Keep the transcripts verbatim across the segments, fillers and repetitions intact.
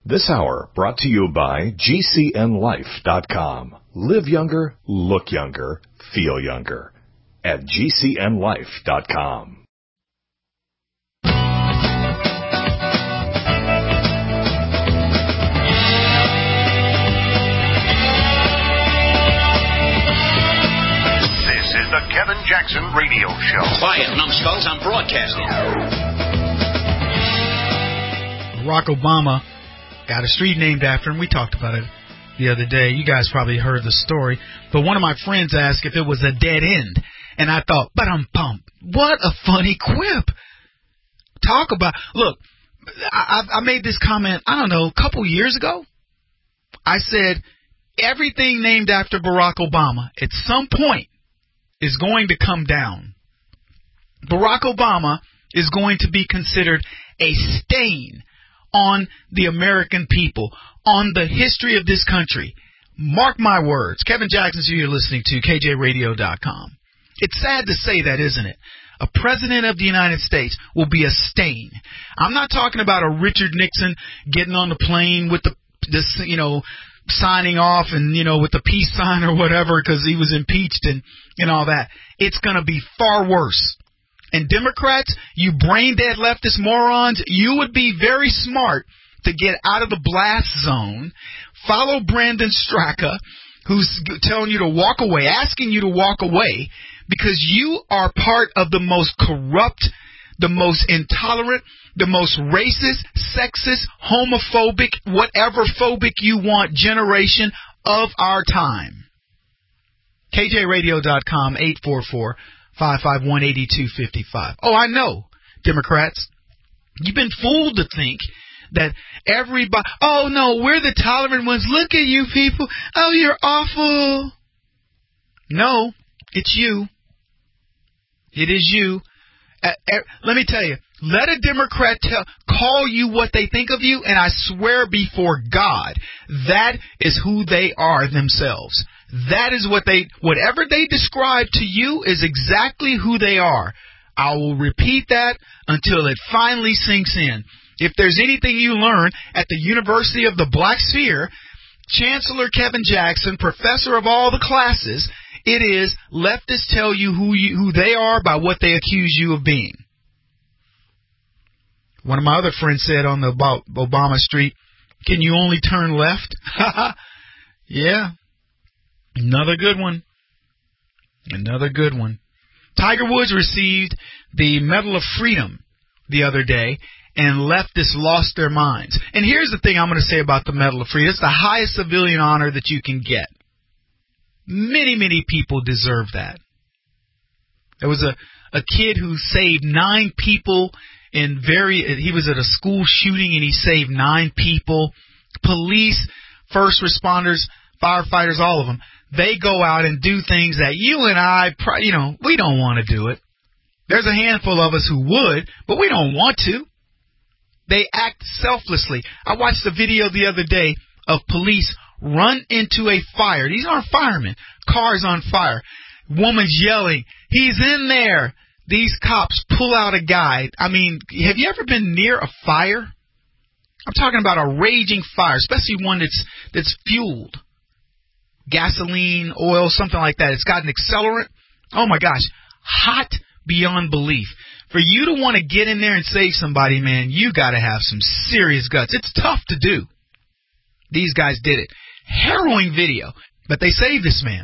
This hour brought to you by G C N life dot com. Live younger, look younger, feel younger at G C N life dot com. This is the Kevin Jackson Radio Show. Quiet, numbskulls, I'm broadcasting. Barack Obama got a street named after him. We talked about it the other day. You guys probably heard the story. But one of my friends asked if it was a dead end. And I thought, but I'm pumped. What a funny quip. Talk about, look, I, I made this comment, I don't know, a couple years ago. I said, everything named after Barack Obama at some point is going to come down. Barack Obama is going to be considered a stain on the American people, on the history of this country. Mark my words. Kevin Jackson, who you're listening to, K J radio dot com. It's sad to say that, isn't it? A president of the United States will be a stain. I'm not talking about a Richard Nixon getting on the plane with the, this, you know, signing off and, you know, with the peace sign or whatever because he was impeached and, and all that. It's going to be far worse. And Democrats, you brain-dead leftist morons, you would be very smart to get out of the blast zone, follow Brandon Straka, who's telling you to walk away, asking you to walk away, because you are part of the most corrupt, the most intolerant, the most racist, sexist, homophobic, whatever phobic you want generation of our time. K J radio dot com, eight four four, five five one, eight two five five. Oh, I know, Democrats. You've been fooled to think that everybody, oh, no, we're the tolerant ones. Look at you people. Oh, you're awful. No, it's you. It is you. Uh, uh, let me tell you, let a Democrat tell, call you what they think of you, and I swear before God, that is who they are themselves. That is what they, whatever they describe to you is exactly who they are. I will repeat that until it finally sinks in. If there's anything you learn at the University of the Black Sphere, Chancellor Kevin Jackson, professor of all the classes, it is leftists tell you who you, who they are by what they accuse you of being. One of my other friends said on the about Obama Street, can you only turn left? Yeah. Another good one. Another good one. Tiger Woods received the Medal of Freedom the other day, and leftists lost their minds. And here's the thing I'm going to say about the Medal of Freedom. It's the highest civilian honor that you can get. Many, many people deserve that. There was a, a kid who saved nine people in very, he was at a school shooting and he saved nine people. Police, first responders, firefighters, all of them. They go out and do things that you and I, you know, we don't want to do it. There's a handful of us who would, but we don't want to. They act selflessly. I watched a video the other day of police run into a fire. These aren't firemen. Cars on fire. Woman's yelling, he's in there. These cops pull out a guy. I mean, have you ever been near a fire? I'm talking about a raging fire, especially one that's that's fueled. Gasoline, oil, something like that. It's got an accelerant. Oh, my gosh. Hot beyond belief. For you to want to get in there and save somebody, man, you got to have some serious guts. It's tough to do. These guys did it. Harrowing video. But they saved this man.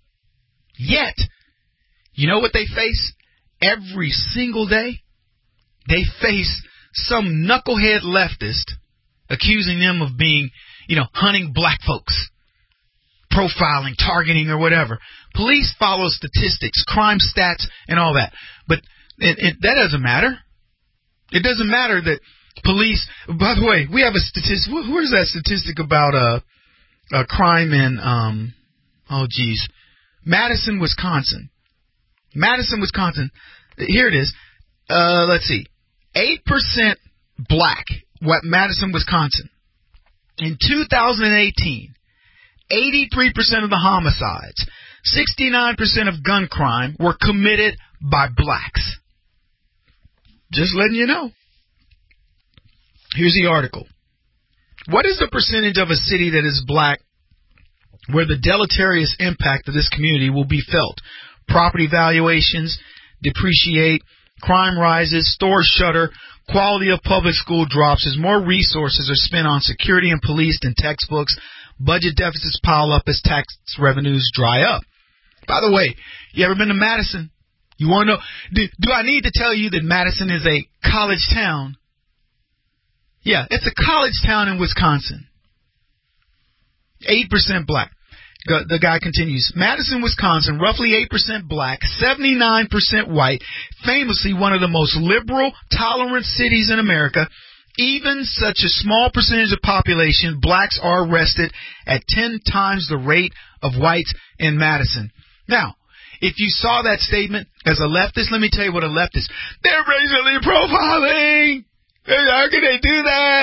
Yet, you know what they face every single day? They face some knucklehead leftist accusing them of being, you know, hunting black folks, profiling, targeting, or whatever. Police follow statistics, crime stats, and all that. But it, it, that doesn't matter. It doesn't matter that police, by the way, we have a statistic. Where's that statistic about uh, uh, crime in, um, oh, geez, Madison, Wisconsin. Madison, Wisconsin. Here it is. Uh, let's see. eight percent black, what Madison, Wisconsin. In two thousand eighteen, eighty-three percent of the homicides, sixty-nine percent of gun crime were committed by blacks. Just letting you know. Here's the article. What is the percentage of a city that is black where the deleterious impact of this community will be felt? Property valuations depreciate, crime rises, stores shutter, quality of public school drops as more resources are spent on security and police than textbooks. Budget deficits pile up as tax revenues dry up. By the way, you ever been to Madison? You want to know, do, do I need to tell you that Madison is a college town? Yeah, it's a college town in Wisconsin. eight percent black. The guy continues. Madison, Wisconsin, roughly eight percent black, seventy-nine percent white, famously one of the most liberal, tolerant cities in America. Even such a small percentage of population, blacks are arrested at ten times the rate of whites in Madison. Now, if you saw that statement as a leftist, let me tell you what a leftist. They're racially profiling. How can they do that?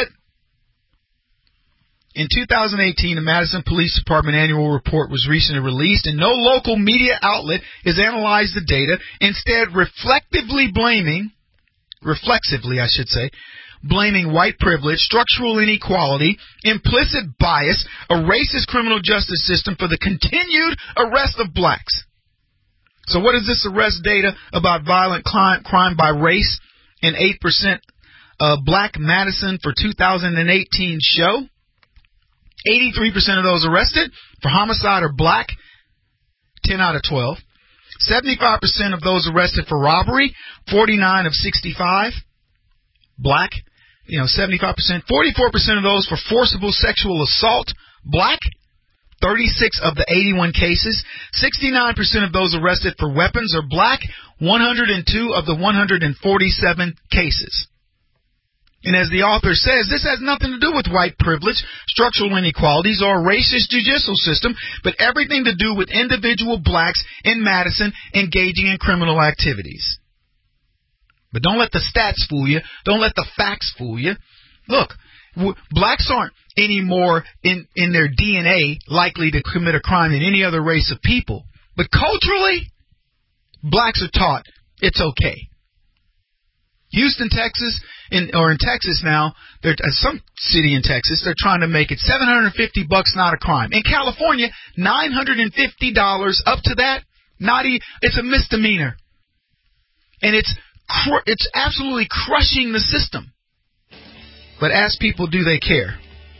In two thousand eighteen, the Madison Police Department annual report was recently released, and no local media outlet has analyzed the data, instead reflectively blaming, reflexively I should say, blaming white privilege, structural inequality, implicit bias, a racist criminal justice system for the continued arrest of blacks. So what does this arrest data about violent crime by race in eight percent uh, black Madison for two thousand eighteen show? eighty-three percent of those arrested for homicide are black, ten out of twelve. seventy-five percent of those arrested for robbery, forty-nine of sixty-five, black, you know, seventy-five percent. forty-four percent of those for forcible sexual assault, black, thirty-six of the eighty-one cases. sixty-nine percent of those arrested for weapons are black, one hundred two of the one hundred forty-seven cases. And as the author says, this has nothing to do with white privilege, structural inequalities, or a racist judicial system, but everything to do with individual blacks in Madison engaging in criminal activities. But don't let the stats fool you. Don't let the facts fool you. Look, w- blacks aren't any more in, in their D N A likely to commit a crime than any other race of people. But culturally, blacks are taught it's okay. Houston, Texas, in, or in Texas now, they're, uh, some city in Texas, they're trying to make it seven hundred fifty bucks not a crime. In California, nine hundred fifty dollars up to that, not e- it's a misdemeanor. And it's cr- it's absolutely crushing the system. But ask people, do they care?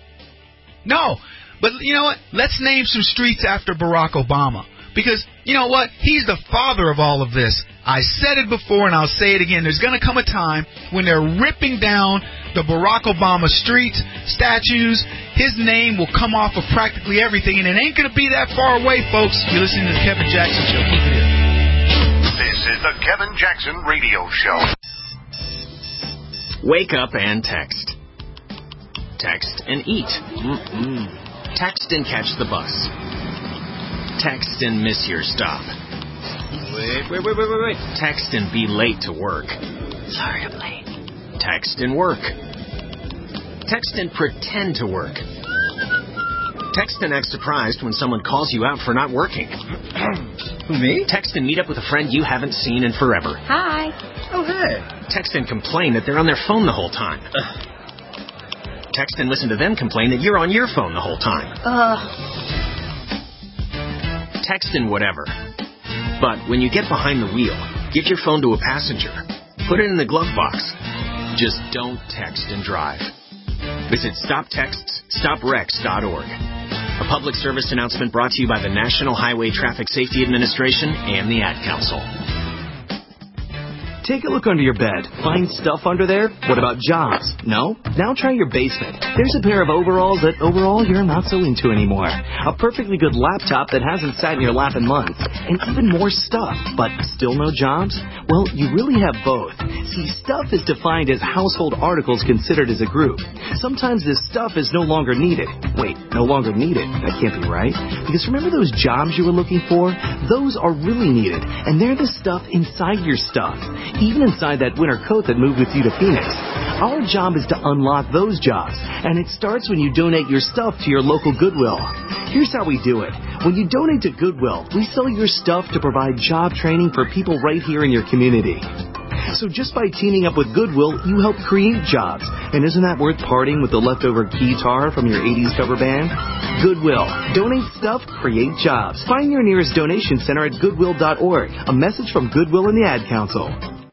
No. But you know what? Let's name some streets after Barack Obama. Because, you know what? He's the father of all of this. I said it before and I'll say it again. There's going to come a time when they're ripping down the Barack Obama streets, statues. His name will come off of practically everything, and it ain't going to be that far away, folks. You're listening to the Kevin Jackson Show. Keep it in. This is the Kevin Jackson Radio Show. Wake up and text. Text and eat. Mm-mm. Text and catch the bus. Text and miss your stop. Wait, wait, wait, wait, wait, wait. Text and be late to work. Sorry, I'm late. Text and work. Text and pretend to work. Text and act surprised when someone calls you out for not working. Who, me? Text and meet up with a friend you haven't seen in forever. Hi. Oh, hey. Text and complain that they're on their phone the whole time. Ugh. Text and listen to them complain that you're on your phone the whole time. Ugh. Text and whatever. But when you get behind the wheel, give your phone to a passenger. Put it in the glove box. Just don't text and drive. Visit stop texts stop wrecks dot org. A public service announcement brought to you by the National Highway Traffic Safety Administration and the Ad Council. Take a look under your bed. Find stuff under there? What about jobs? No? Now try your basement. There's a pair of overalls that overall you're not so into anymore. A perfectly good laptop that hasn't sat in your lap in months. And even more stuff. But still no jobs? Well, you really have both. See, stuff is defined as household articles considered as a group. Sometimes this stuff is no longer needed. Wait, no longer needed? That can't be right. Because remember those jobs you were looking for? Those are really needed. And they're the stuff inside your stuff. Even inside that winter coat that moved with you to Phoenix. Our job is to unlock those jobs, and it starts when you donate your stuff to your local Goodwill. Here's how we do it. When you donate to Goodwill, we sell your stuff to provide job training for people right here in your community. So just by teaming up with Goodwill, you help create jobs. And isn't that worth parting with the leftover guitar from your eighties cover band? Goodwill. Donate stuff, create jobs. Find your nearest donation center at goodwill dot org. A message from Goodwill and the Ad Council.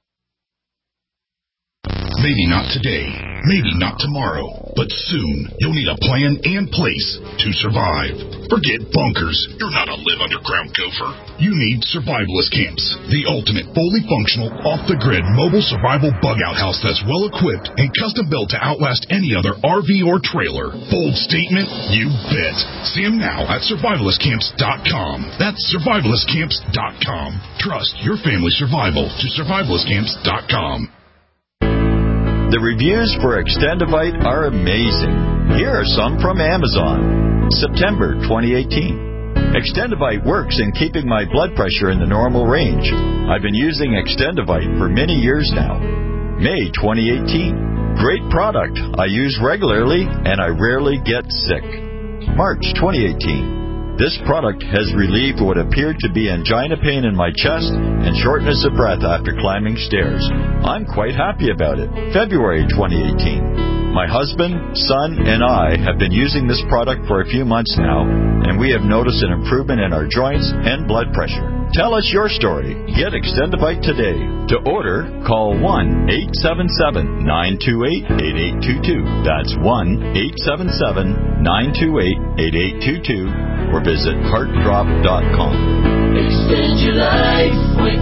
Maybe not today, maybe not tomorrow, but soon you'll need a plan and place to survive. Forget bunkers. You're not a live underground gopher. You need survivalist camps, the ultimate fully functional, off-the-grid mobile survival bug-out house that's well-equipped and custom-built to outlast any other R V or trailer. Bold statement? You bet. See them now at survivalist camps dot com. That's survivalist camps dot com. Trust your family's survival to survivalist camps dot com. The reviews for Extendivite are amazing. Here are some from Amazon. September twenty eighteen. Extendivite works in keeping my blood pressure in the normal range. I've been using Extendivite for many years now. May twenty eighteen. Great product. I use regularly and I rarely get sick. March twenty eighteen. This product has relieved what appeared to be angina pain in my chest and shortness of breath after climbing stairs. I'm quite happy about it. February twenty eighteen. My husband, son, and I have been using this product for a few months now, and we have noticed an improvement in our joints and blood pressure. Tell us your story. Get Extendivite today. To order, call one eight seven seven, nine two eight, eight eight two two. That's one eight seven seven, nine two eight, eight eight two two. Or visit heart drop dot com. Extend your life with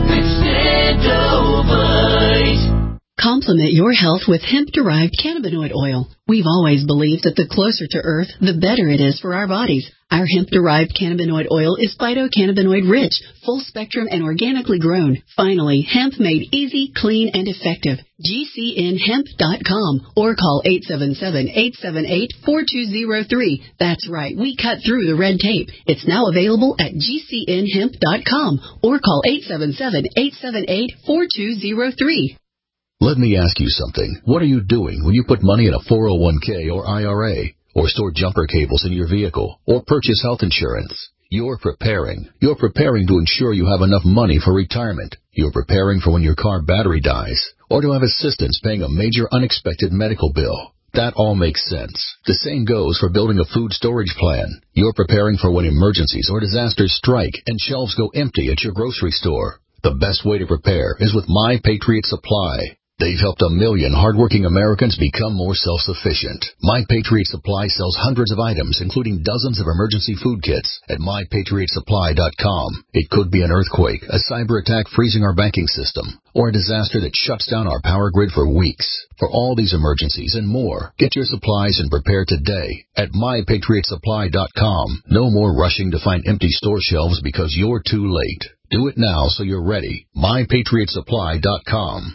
Extendivite. Complement your health with hemp-derived cannabinoid oil. We've always believed that the closer to Earth, the better it is for our bodies. Our hemp-derived cannabinoid oil is phytocannabinoid-rich, full-spectrum, and organically grown. Finally, hemp made easy, clean, and effective. G C N hemp dot com or call eight seven seven, eight seven eight, four two zero three. That's right, we cut through the red tape. It's now available at G C N hemp dot com or call eight seven seven, eight seven eight, four two zero three. Let me ask you something. What are you doing when you put money in a four oh one k or I R A, or store jumper cables in your vehicle, or purchase health insurance? You're preparing. You're preparing to ensure you have enough money for retirement. You're preparing for when your car battery dies, or to have assistance paying a major unexpected medical bill. That all makes sense. The same goes for building a food storage plan. You're preparing for when emergencies or disasters strike and shelves go empty at your grocery store. The best way to prepare is with My Patriot Supply. They've helped a million hardworking Americans become more self-sufficient. My Patriot Supply sells hundreds of items, including dozens of emergency food kits at my patriot supply dot com. It could be an earthquake, a cyber attack freezing our banking system, or a disaster that shuts down our power grid for weeks. For all these emergencies and more, get your supplies and prepare today at my patriot supply dot com. No more rushing to find empty store shelves because you're too late. Do it now so you're ready. my patriot supply dot com.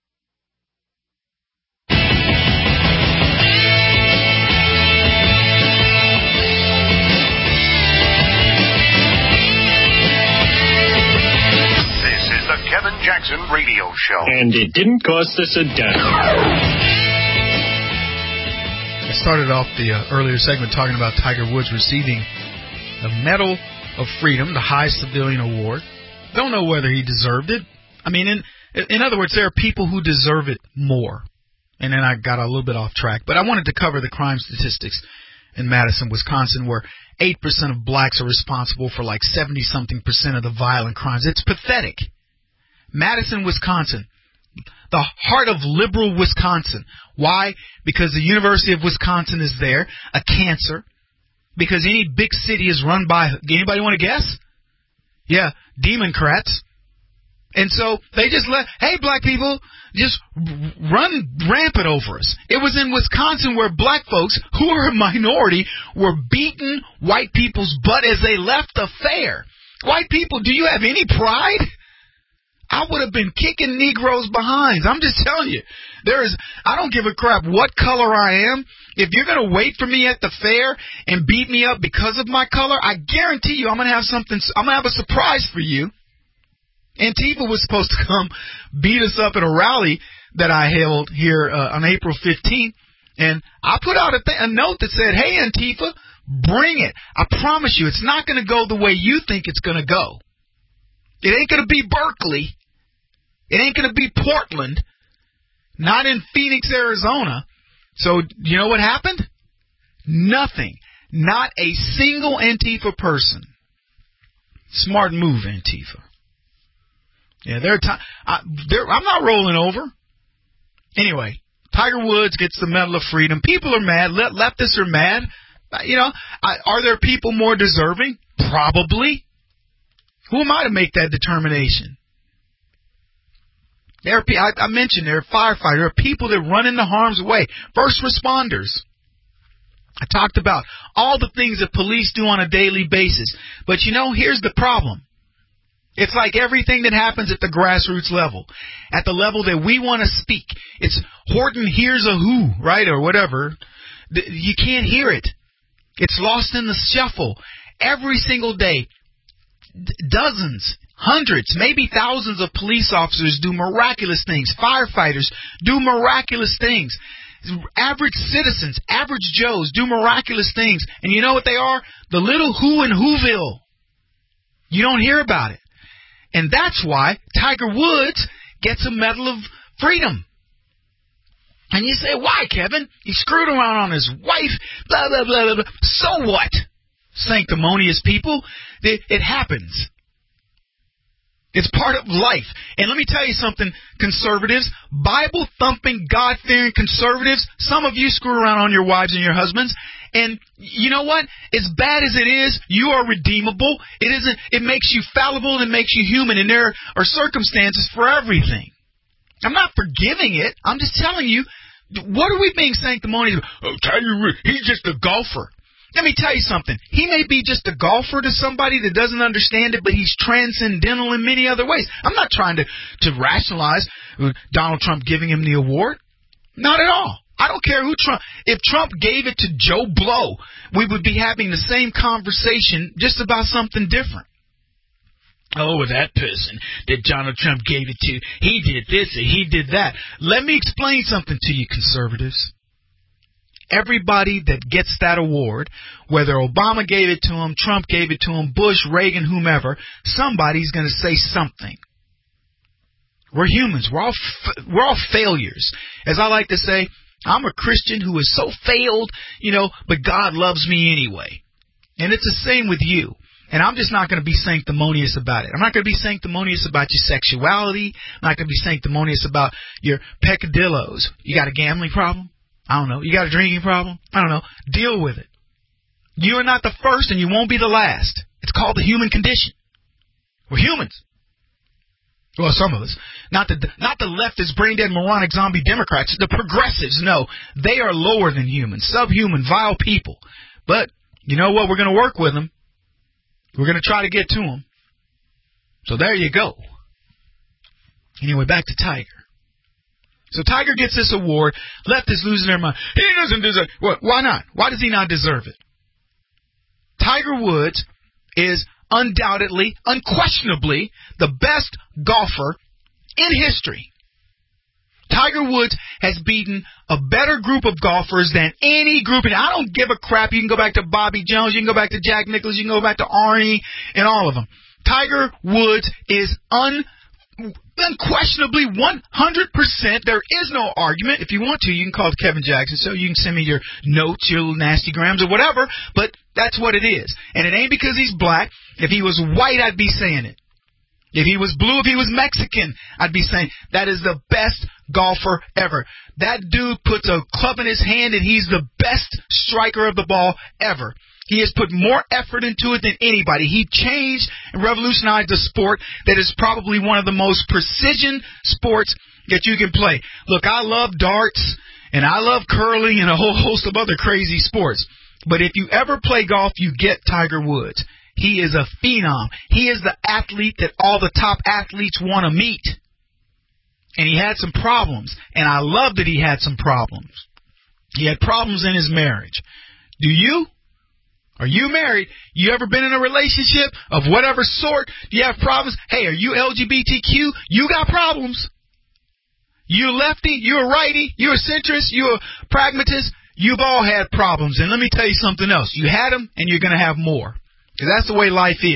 Kevin Jackson Radio Show. And it didn't cost us a dime. I started off the uh, earlier segment talking about Tiger Woods receiving the Medal of Freedom, the highest civilian award. Don't know whether he deserved it. I mean, in in other words, there are people who deserve it more. And then I got a little bit off track. But I wanted to cover the crime statistics in Madison, Wisconsin, where eight percent of blacks are responsible for like seventy-something percent of the violent crimes. It's pathetic. Madison, Wisconsin, the heart of liberal Wisconsin. Why? Because the University of Wisconsin is there, a cancer. Because any big city is run by, anybody want to guess? Yeah, Democrats. And so they just let, hey, black people, just run rampant over us. It was in Wisconsin where black folks, who are a minority, were beating white people's butt as they left the fair. White people, do you have any pride? I would have been kicking Negroes' behinds. I'm just telling you. There is, I don't give a crap what color I am. If you're going to wait for me at the fair and beat me up because of my color, I guarantee you I'm going to have something, I'm going to have a surprise for you. Antifa was supposed to come beat us up at a rally that I held here uh, on April fifteenth. And I put out a, th- a note that said, hey, Antifa, bring it. I promise you it's not going to go the way you think it's going to go. It ain't going to be Berkeley. It ain't going to be Portland, not in Phoenix, Arizona. So you know what happened? Nothing. Not a single Antifa person. Smart move, Antifa. Yeah, they're t- I, they're, I'm not rolling over. Anyway, Tiger Woods gets the Medal of Freedom. People are mad. Le- leftists are mad. You know, I, are there people more deserving? Probably. Who am I to make that determination? There are, I, I mentioned there are firefighters. There are people that run into harm's way. First responders. I talked about all the things that police do on a daily basis. But, you know, here's the problem. It's like everything that happens at the grassroots level, at the level that we want to speak. It's Horton hears a who, right, or whatever. You can't hear it. It's lost in the shuffle. Every single day, dozens, hundreds, maybe thousands of police officers do miraculous things. Firefighters do miraculous things. Average citizens, average Joes do miraculous things. And you know what they are? The little who in Whoville. You don't hear about it. And that's why Tiger Woods gets a Medal of Freedom. And you say, why, Kevin? He screwed around on his wife, blah, blah, blah, blah, blah. So what? Sanctimonious people. It, it happens. It's part of life. And let me tell you something, conservatives, Bible-thumping, God-fearing conservatives, some of you screw around on your wives and your husbands. And you know what? As bad as it is, you are redeemable. It isn't. It makes you fallible and it makes you human. And there are circumstances for everything. I'm not forgiving it. I'm just telling you, what are we being sanctimonious? Oh, Tiger, he's just a golfer. Let me tell you something. He may be just a golfer to somebody that doesn't understand it, but he's transcendental in many other ways. I'm not trying to, to rationalize Donald Trump giving him the award. Not at all. I don't care who Trump. If Trump gave it to Joe Blow, we would be having the same conversation just about something different. Oh, that person that Donald Trump gave it to, he did this and he did that. Let me explain something to you, conservatives. Everybody that gets that award, whether Obama gave it to him, Trump gave it to him, Bush, Reagan, whomever, somebody's going to say something. We're humans. We're all f- we're all failures. As I like to say, I'm a Christian who is so failed, you know, but God loves me anyway. And it's the same with you. And I'm just not going to be sanctimonious about it. I'm not going to be sanctimonious about your sexuality. I'm not going to be sanctimonious about your peccadillos. You got a gambling problem? I don't know. You got a drinking problem? I don't know. Deal with it. You are not the first and you won't be the last. It's called the human condition. We're humans. Well, some of us. Not the not the leftist, brain-dead, moronic, zombie Democrats. The progressives, no. They are lower than humans. Subhuman, vile people. But, you know what? We're going to work with them. We're going to try to get to them. So there you go. Anyway, back to Tiger. So Tiger gets this award. Leftists losing their mind. He doesn't deserve it. Well, why not? Why does he not deserve it? Tiger Woods is undoubtedly, unquestionably, the best golfer in history. Tiger Woods has beaten a better group of golfers than any group. And I don't give a crap. You can go back to Bobby Jones. You can go back to Jack Nicklaus. You can go back to Arnie and all of them. Tiger Woods is un. Unquestionably, one hundred percent. There is no argument. If you want to, you can call it Kevin Jackson. So you can send me your notes, your little nasty grams or whatever. But that's what it is. And it ain't because he's black. If he was white, I'd be saying it. If he was blue, if he was Mexican, I'd be saying that is the best golfer ever. That dude puts a club in his hand and he's the best striker of the ball ever. He has put more effort into it than anybody. He changed and revolutionized a sport that is probably one of the most precision sports that you can play. Look, I love darts, and I love curling and a whole host of other crazy sports. But if you ever play golf, you get Tiger Woods. He is a phenom. He is the athlete that all the top athletes want to meet. And he had some problems, and I love that he had some problems. He had problems in his marriage. Do you? Are you married? You ever been in a relationship of whatever sort? Do you have problems? Hey, are you L G B T Q? You got problems. You a lefty? You a righty? You a centrist? You a pragmatist? You've all had problems. And let me tell you something else. You had them, and you're going to have more. Because that's the way life is.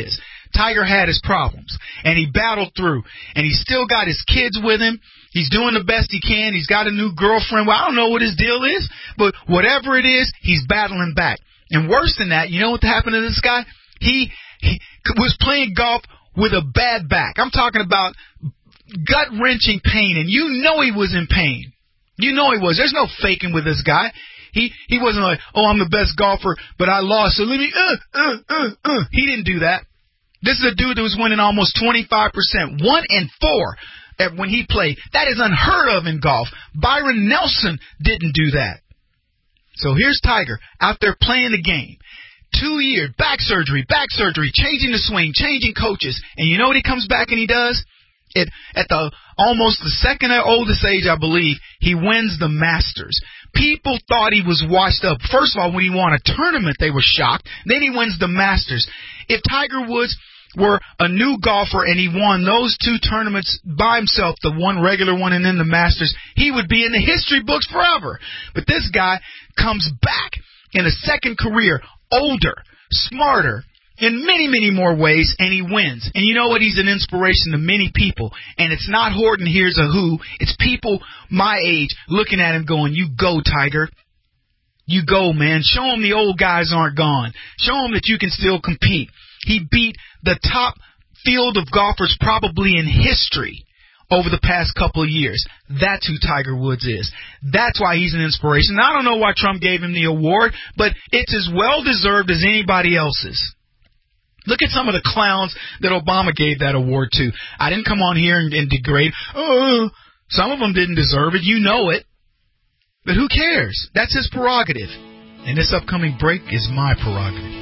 Tiger had his problems, and he battled through, and he still got his kids with him. He's doing the best he can. He's got a new girlfriend. Well, I don't know what his deal is, but whatever it is, he's battling back. And worse than that, you know what happened to this guy? He, he was playing golf with a bad back. I'm talking about gut-wrenching pain, and you know he was in pain. You know he was. There's no faking with this guy. He he wasn't like, oh, I'm the best golfer, but I lost, so let me, uh, uh, uh, uh. He didn't do that. This is a dude that was winning almost twenty-five percent, one and four at when he played. That is unheard of in golf. Byron Nelson didn't do that. So here's Tiger out there playing the game. Two years, back surgery, back surgery, changing the swing, changing coaches. And you know what he comes back and he does? It, at the almost the second oldest age, I believe, he wins the Masters. People thought he was washed up. First of all, when he won a tournament, they were shocked. Then he wins the Masters. If Tiger Woods were a new golfer and he won those two tournaments by himself, the one regular one and then the Masters, he would be in the history books forever. But this guy comes back in a second career, older, smarter, in many, many more ways, and he wins. And you know what? He's an inspiration to many people. And it's not Horton Hears a Who. It's people my age looking at him going, you go, Tiger. You go, man. Show him the old guys aren't gone. Show him that you can still compete. He beat the top field of golfers probably in history over the past couple of years. That's who Tiger Woods is. That's why he's an inspiration. I don't know why Trump gave him the award, but it's as well-deserved as anybody else's. Look at some of the clowns that Obama gave that award to. I didn't come on here and, and degrade. Oh, some of them didn't deserve it. You know it. But who cares? That's his prerogative. And this upcoming break is my prerogative.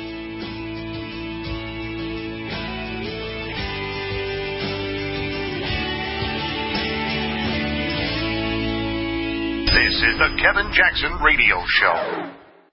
This is the Kevin Jackson Radio Show.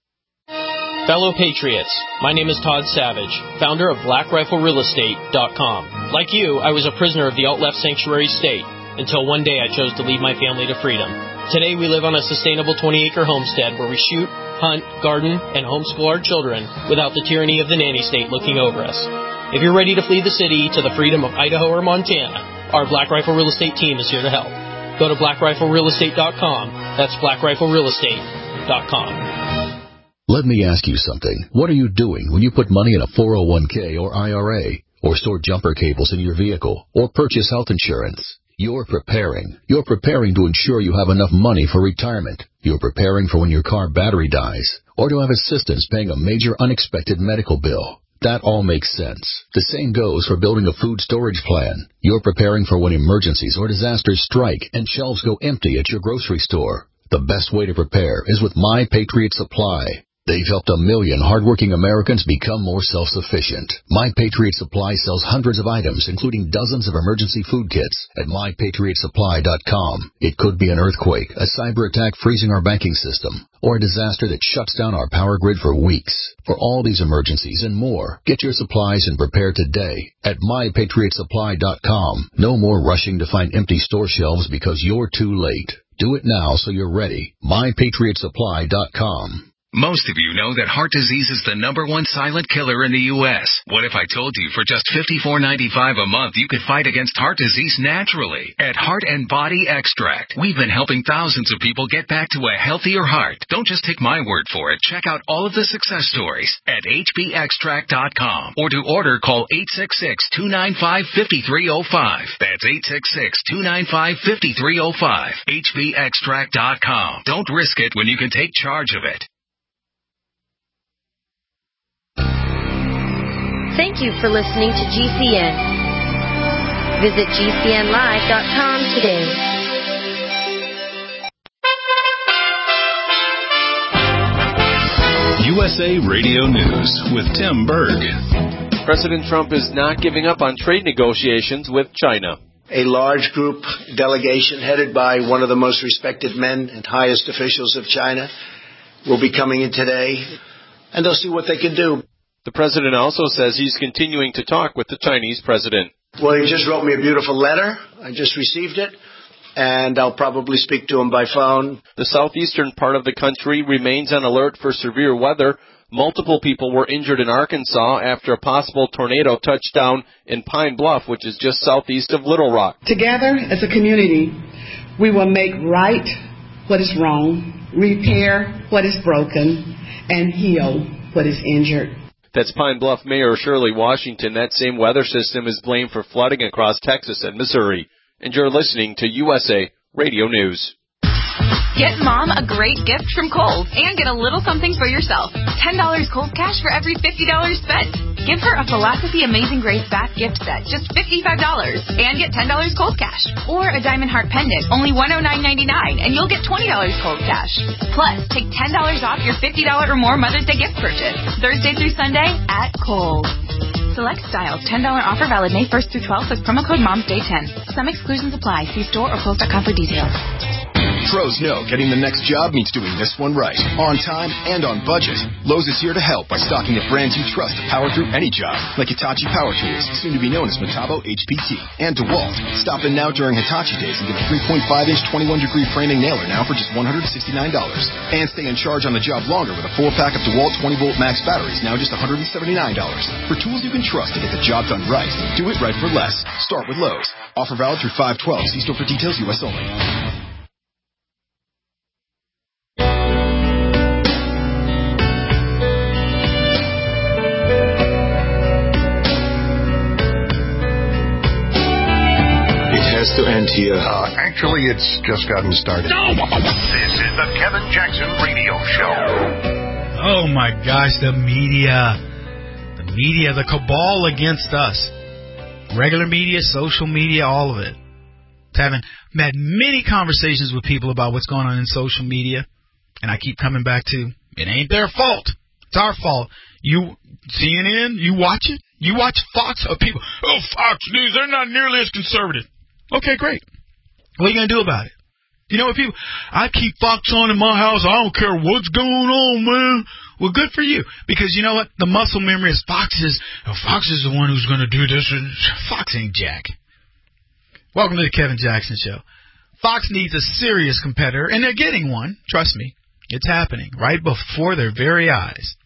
Fellow Patriots, my name is Todd Savage, founder of Black Rifle Real Estate dot com. Like you, I was a prisoner of the alt-left sanctuary state until one day I chose to lead my family to freedom. Today we live on a sustainable twenty-acre homestead where we shoot, hunt, garden, and homeschool our children without the tyranny of the nanny state looking over us. If you're ready to flee the city to the freedom of Idaho or Montana, our Black Rifle Real Estate team is here to help. Go to Black Rifle Real Estate dot com. That's Black Rifle Real Estate dot com. Let me ask you something. What are you doing when you put money in a four oh one k or I R A, or store jumper cables in your vehicle, or purchase health insurance? You're preparing. You're preparing to ensure you have enough money for retirement. You're preparing for when your car battery dies, or to have assistance paying a major unexpected medical bill. That all makes sense. The same goes for building a food storage plan. You're preparing for when emergencies or disasters strike and shelves go empty at your grocery store. The best way to prepare is with My Patriot Supply. They've helped a million hardworking Americans become more self-sufficient. My Patriot Supply sells hundreds of items, including dozens of emergency food kits at my patriot supply dot com. It could be an earthquake, a cyber attack freezing our banking system, or a disaster that shuts down our power grid for weeks. For all these emergencies and more, get your supplies and prepare today at my patriot supply dot com. No more rushing to find empty store shelves because you're too late. Do it now so you're ready. my patriot supply dot com. Most of you know that heart disease is the number one silent killer in the U S What if I told you for just fifty-four ninety-five a month you could fight against heart disease naturally? At Heart and Body Extract, we've been helping thousands of people get back to a healthier heart. Don't just take my word for it. Check out all of the success stories at H B extract dot com, or to order, call eight six six, two nine five, five three zero five. That's eight six six, two nine five, five three zero five. H B extract dot com. Don't risk it when you can take charge of it. Thank you for listening to G C N. Visit G C N live dot com today. U S A Radio News with Tim Berg. President Trump is not giving up on trade negotiations with China. A large group delegation headed by one of the most respected men and highest officials of China will be coming in today, and they'll see what they can do. The president also says he's continuing to talk with the Chinese president. Well, he just wrote me a beautiful letter. I just received it, and I'll probably speak to him by phone. The southeastern part of the country remains on alert for severe weather. Multiple people were injured in Arkansas after a possible tornado touched down in Pine Bluff, which is just southeast of Little Rock. Together as a community, we will make right what is wrong, repair what is broken, and heal what is injured. That's Pine Bluff Mayor Shirley Washington. That same weather system is blamed for flooding across Texas and Missouri. And you're listening to U S A Radio News. Get Mom a great gift from Kohl's and get a little something for yourself. ten dollars Kohl's Cash for every fifty dollars spent. Give her a Philosophy Amazing Grace bath gift set, just fifty-five dollars, and get ten dollars Kohl's Cash. Or a Diamond Heart pendant, only one hundred nine ninety-nine, and you'll get twenty dollars Kohl's Cash. Plus, take ten dollars off your fifty dollars or more Mother's Day gift purchase. Thursday through Sunday at Kohl's. Select styles. ten dollars offer valid May first through twelfth with promo code MOMSDAY ten. Some exclusions apply. See store or Kohl's dot com for details. Pros know getting the next job means doing this one right, on time and on budget. Lowe's is here to help by stocking the brands you trust to power through any job, like Hitachi Power Tools, soon to be known as Metabo H P T, and DeWalt. Stop in now during Hitachi Days and get a three point five inch twenty-one degree framing nailer now for just one hundred sixty-nine dollars. And stay in charge on the job longer with a four-pack of DeWalt twenty volt max batteries, now just one hundred seventy-nine dollars. For tools you can trust to get the job done right, do it right for less. Start with Lowe's. Offer valid through five twelve. See store for details, U S only. To end here. Uh, actually, it's just gotten started. No! This is the Kevin Jackson Radio Show. Oh, my gosh, the media. The media, the cabal against us. Regular media, social media, all of it. Having had many conversations with people about what's going on in social media, and I keep coming back to, it ain't their fault. It's our fault. You, C N N, you watch it? You watch Fox? Oh, people, oh, Fox News, they're not nearly as conservative. Okay, great. What are you going to do about it? You know what, people, I keep Fox on in my house. I don't care what's going on, man. Well, good for you. Because you know what? The muscle memory is Fox is, oh, Fox is the one who's going to do this. Fox ain't Jack. Welcome to the Kevin Jackson Show. Fox needs a serious competitor, and they're getting one. Trust me. It's happening right before their very eyes.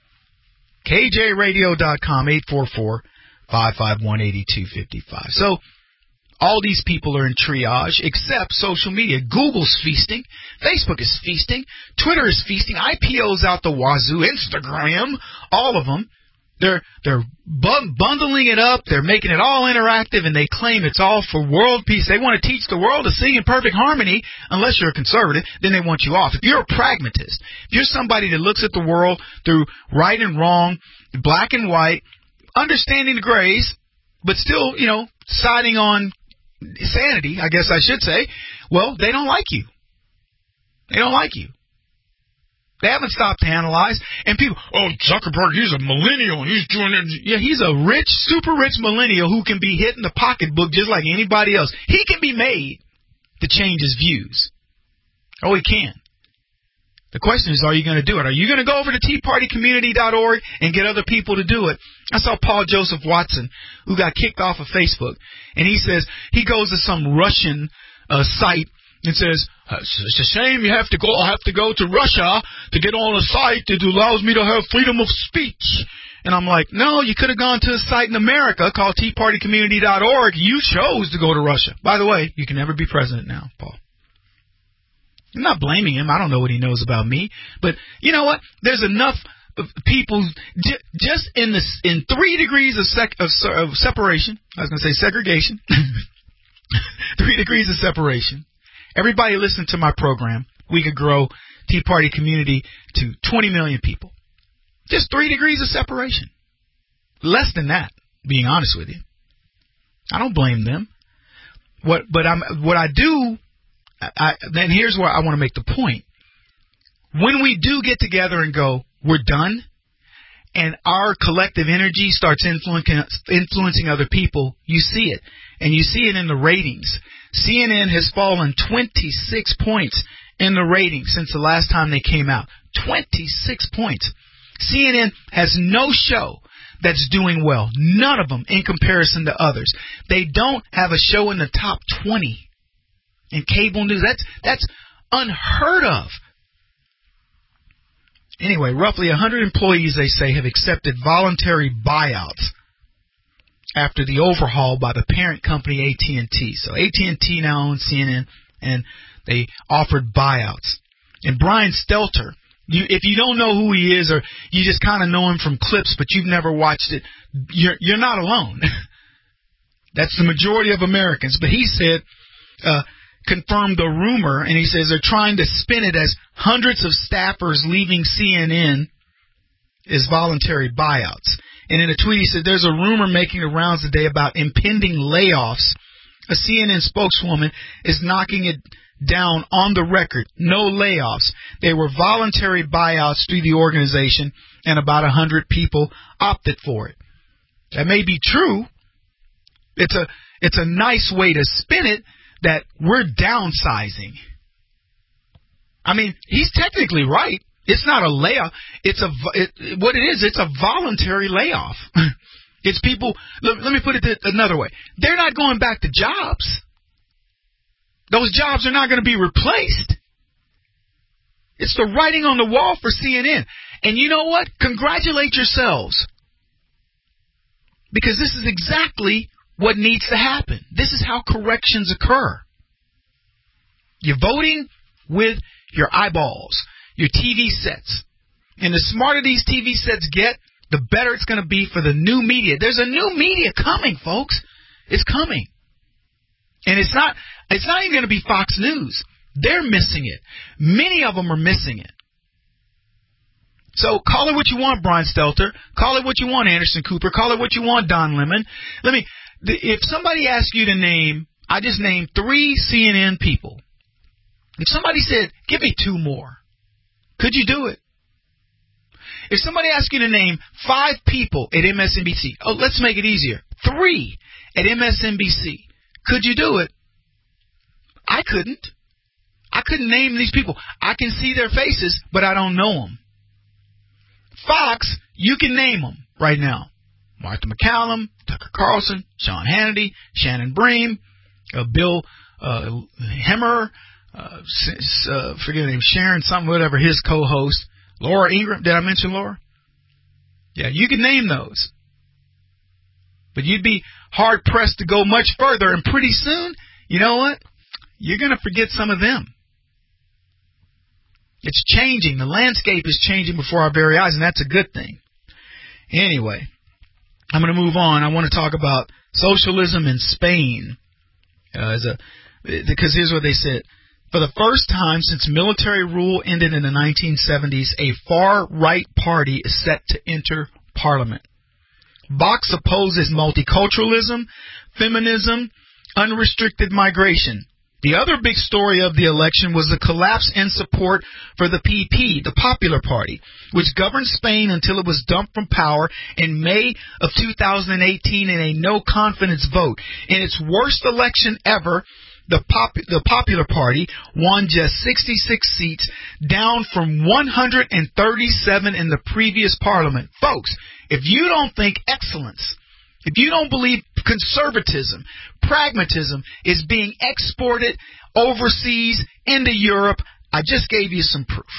K J radio dot com, eight four four, five five one, eight two five five. So, all these people are in triage, except social media. Google's feasting. Facebook is feasting. Twitter is feasting. I P O's out the wazoo. Instagram. All of them. They're they're bu- bundling it up. They're making it all interactive, and they claim it's all for world peace. They want to teach the world to sing in perfect harmony. Unless you're a conservative, then they want you off. If you're a pragmatist, if you're somebody that looks at the world through right and wrong, black and white, understanding the grays, but still, you know, siding on sanity, I guess I should say, well, they don't like you. They don't like you. They haven't stopped to analyze. And people, oh, Zuckerberg, he's a millennial. He's doing it. Yeah, he's a rich, super rich millennial who can be hit in the pocketbook just like anybody else. He can be made to change his views. Oh, he can. The question is, are you going to do it? Are you going to go over to tea party community dot org and get other people to do it? I saw Paul Joseph Watson, who got kicked off of Facebook, and he says he goes to some Russian uh, site and says, it's a shame you have to go I have to go to Russia to get on a site that allows me to have freedom of speech. And I'm like, no, you could have gone to a site in America called tea party community dot org. You chose to go to Russia. By the way, you can never be president now, Paul. I'm not blaming him. I don't know what he knows about me. But you know what? There's enough people j- just in the in three degrees of, sec, of, of separation. I was going to say segregation. Three degrees of separation. Everybody listen to my program. We could grow Tea Party community to twenty million people. Just three degrees of separation. Less than that, being honest with you. I don't blame them. What, but I'm what I do. I, then here's where I want to make the point. When we do get together and go, we're done, and our collective energy starts influencing, influencing other people, you see it. And you see it in the ratings. C N N has fallen twenty-six points in the ratings since the last time they came out. twenty-six points. C N N has no show that's doing well. None of them in comparison to others. They don't have a show in the top twenty. In cable news, that's that's unheard of. Anyway, roughly one hundred employees, they say, have accepted voluntary buyouts after the overhaul by the parent company A T and T. So A T and T now owns C N N, and they offered buyouts. And Brian Stelter, you, if you don't know who he is, or you just kind of know him from clips, but you've never watched it, you're, you're not alone. That's the majority of Americans. But he said, uh, confirmed the rumor, and he says they're trying to spin it as hundreds of staffers leaving C N N is voluntary buyouts. And in a tweet, he said, there's a rumor making the rounds today about impending layoffs. A C N N spokeswoman is knocking it down on the record. No layoffs. They were voluntary buyouts through the organization, and about one hundred people opted for it. That may be true. It's a, it's a nice way to spin it that we're downsizing. I mean, he's technically right. It's not a layoff. It's a it, what it is. It's a voluntary layoff. It's people. Let, let me put it another way. They're not going back to jobs. Those jobs are not going to be replaced. It's the writing on the wall for C N N. And you know what? Congratulate yourselves, because this is exactly what needs to happen. This is how corrections occur. You're voting with your eyeballs, your T V sets. And the smarter these T V sets get, the better it's going to be for the new media. There's a new media coming, folks. It's coming. And it's not it's not even going to be Fox News. They're missing it. Many of them are missing it. So call it what you want, Brian Stelter. Call it what you want, Anderson Cooper. Call it what you want, Don Lemon. Let me, if somebody asked you to name, I just named three C N N people. If somebody said, give me two more, could you do it? If somebody asked you to name five people at M S N B C, oh, let's make it easier. Three at M S N B C, could you do it? I couldn't. I couldn't name these people. I can see their faces, but I don't know them. Fox, you can name them right now. Martha McCallum, Tucker Carlson, Sean Hannity, Shannon Bream, uh, Bill uh, Hemmer, uh, uh, forget the name, Sharon something, whatever, his co-host. Laura Ingraham. Did I mention Laura? Yeah, you can name those. But you'd be hard-pressed to go much further, and pretty soon, you know what? You're going to forget some of them. It's changing. The landscape is changing before our very eyes, and that's a good thing. Anyway, I'm going to move on. I want to talk about socialism in Spain. Uh, as a, because here's what they said. For the first time since military rule ended in the nineteen seventies, a far-right party is set to enter parliament. Vox opposes multiculturalism, feminism, unrestricted migration. The other big story of the election was the collapse in support for the P P, the Popular Party, which governed Spain until it was dumped from power in May of two thousand eighteen in a no-confidence vote. In its worst election ever, the, Pop- the Popular Party won just sixty-six seats, down from one hundred thirty-seven in the previous parliament. Folks, if you don't think excellence, if you don't believe conservatism, pragmatism is being exported overseas into Europe, I just gave you some proof.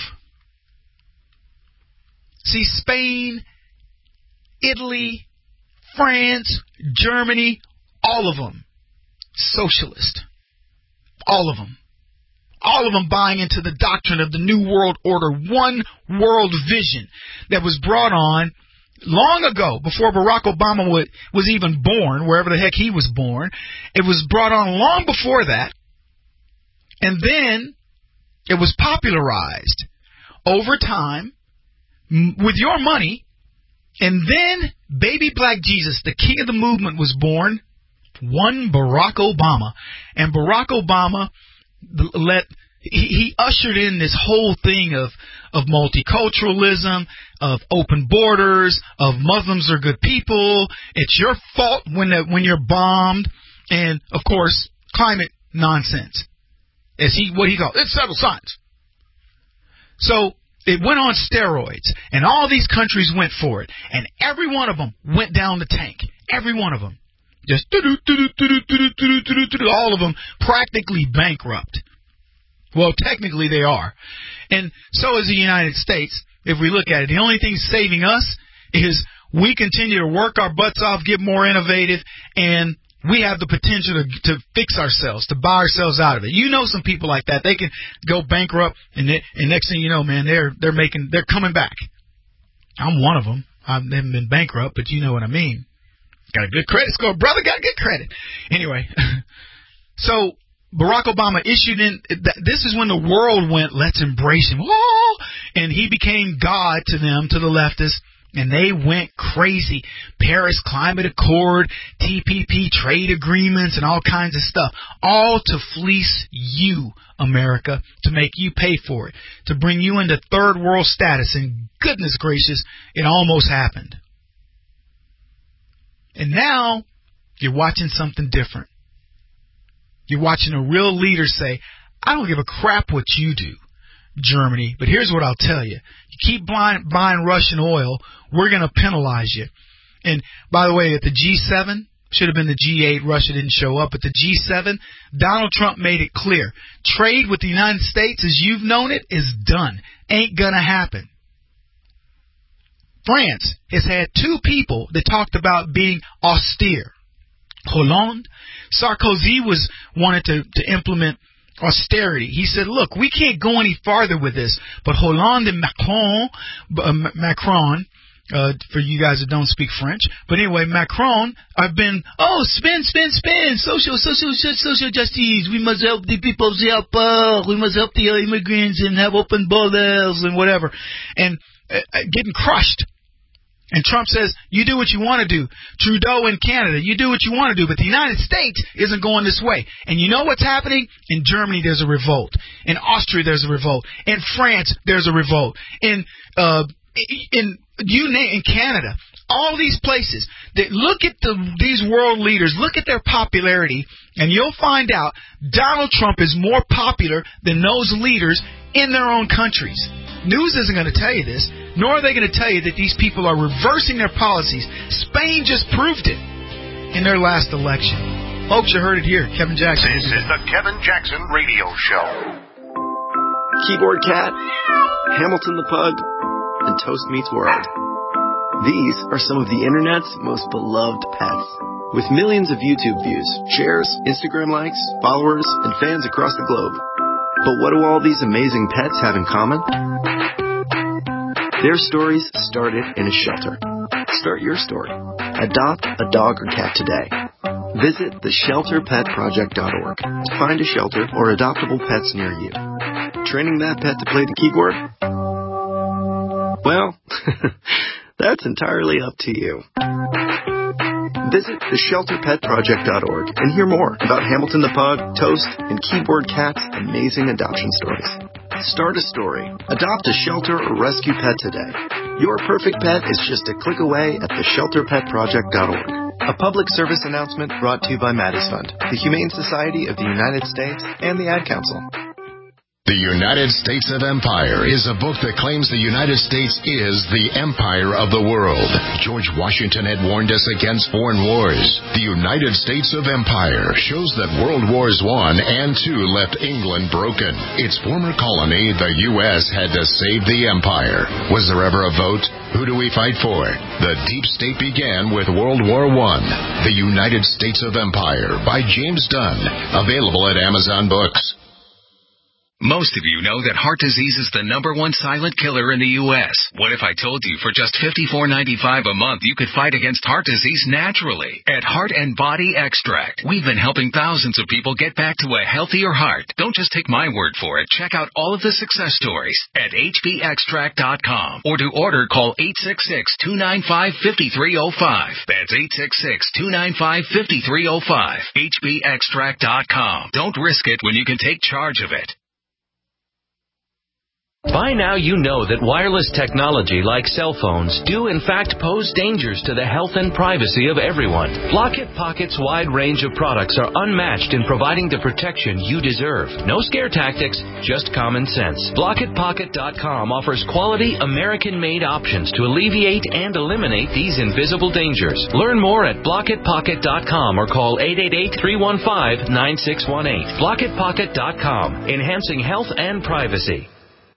See, Spain, Italy, France, Germany, all of them, socialist. All of them. All of them buying into the doctrine of the New World Order, one world vision that was brought on long ago, before Barack Obama was even born, wherever the heck he was born. It was brought on long before that. And then it was popularized over time with your money. And then baby black Jesus, the king of the movement, was born. One Barack Obama. And Barack Obama let he, he ushered in this whole thing of of multiculturalism, of open borders, of Muslims are good people. It's your fault when the, when you're bombed, and of course climate nonsense, as he what he called it's settled science. So it went on steroids, and all these countries went for it, and every one of them went down the tank. Every one of them. Just all of them practically bankrupt. Well, technically they are. And so is the United States. if we look at it. The only thing saving us is we continue to work our butts off, get more innovative, and we have the potential to, to fix ourselves, to buy ourselves out of it. You know some people like that. They can go bankrupt, and, they, and next thing you know, man, they're they're making they're coming back. I'm one of them. I haven't been bankrupt, but you know what I mean. Got a good credit score, brother. Got good credit. Anyway, so Barack Obama issued in. This is when the world went, let's embrace him. Oh, and he became God to them, to the leftists. And they went crazy. Paris Climate Accord, T P P trade agreements, and all kinds of stuff. All to fleece you, America, to make you pay for it, to bring you into third world status. And goodness gracious, it almost happened. And now you're watching something different. You're watching a real leader say, I don't give a crap what you do, Germany, but here's what I'll tell you. You keep buying, buying Russian oil, we're going to penalize you. And by the way, at the G seven, should have been the G eight, Russia didn't show up, but the G seven, Donald Trump made it clear. Trade with the United States, as you've known it, is done. Ain't going to happen. France has had two people that talked about being austere. Hollande, Sarkozy was wanted to, to implement austerity. He said, look, we can't go any farther with this. But Hollande and Macron, uh, Macron, uh, for you guys that don't speak French, but anyway, Macron have been, oh, spend, spend, spend, social, social, social justice. We must help the people, the poor. We must help the immigrants and have open borders and whatever. And uh, getting crushed. And Trump says, you do what you want to do. Trudeau in Canada, you do what you want to do. But the United States isn't going this way. And you know what's happening? In Germany, there's a revolt. In Austria, there's a revolt. In France, there's a revolt. In, uh, in, you name, in Canada. All these places. That look at the, these world leaders. Look at their popularity. And you'll find out Donald Trump is more popular than those leaders in their own countries. News isn't going to tell you this, nor are they going to tell you that these people are reversing their policies. Spain just proved it in their last election. Folks, you heard it here. Kevin Jackson. This is the Kevin Jackson Radio Show. Keyboard Cat, Hamilton the Pug, and Toast Meets World. These are some of the Internet's most beloved pets. With millions of YouTube views, shares, Instagram likes, followers, and fans across the globe. But what do all these amazing pets have in common? Their stories started in a shelter. Start your story. Adopt a dog or cat today. Visit the shelter pet project dot org to find a shelter or adoptable pets near you. Training that pet to play the keyboard? Well, that's entirely up to you. Visit the shelter pet project dot org and hear more about Hamilton the Pug, Toast, and Keyboard Cat's amazing adoption stories. Start a story. Adopt a shelter or rescue pet today. Your perfect pet is just a click away at the shelter pet project dot org. A public service announcement brought to you by Maddie's Fund, the Humane Society of the United States, and the Ad Council. The United States of Empire is a book that claims the United States is the empire of the world. George Washington had warned us against foreign wars. The United States of Empire shows that World Wars One and Two left England broken. Its former colony, the U S, had to save the empire. Was there ever a vote? Who do we fight for? The deep state began with World War One. The United States of Empire by James Dunn. Available at Amazon Books. Most of you know that heart disease is the number one silent killer in the U S What if I told you for just fifty-four ninety-five a month you could fight against heart disease naturally? At Heart and Body Extract, we've been helping thousands of people get back to a healthier heart. Don't just take my word for it. Check out all of the success stories at H B extract dot com. Or to order, call eight six six, two nine five, five three zero five. That's eight six six, two nine five, five three zero five. H B extract dot com. Don't risk it when you can take charge of it. By now you know that wireless technology like cell phones do in fact pose dangers to the health and privacy of everyone. Blockit Pocket's wide range of products are unmatched in providing the protection you deserve. No scare tactics, just common sense. Blockit Pocket dot com offers quality American-made options to alleviate and eliminate these invisible dangers. Learn more at Blockit Pocket dot com or call eight eight eight, three one five, nine six one eight. Blockit Pocket dot com, enhancing health and privacy.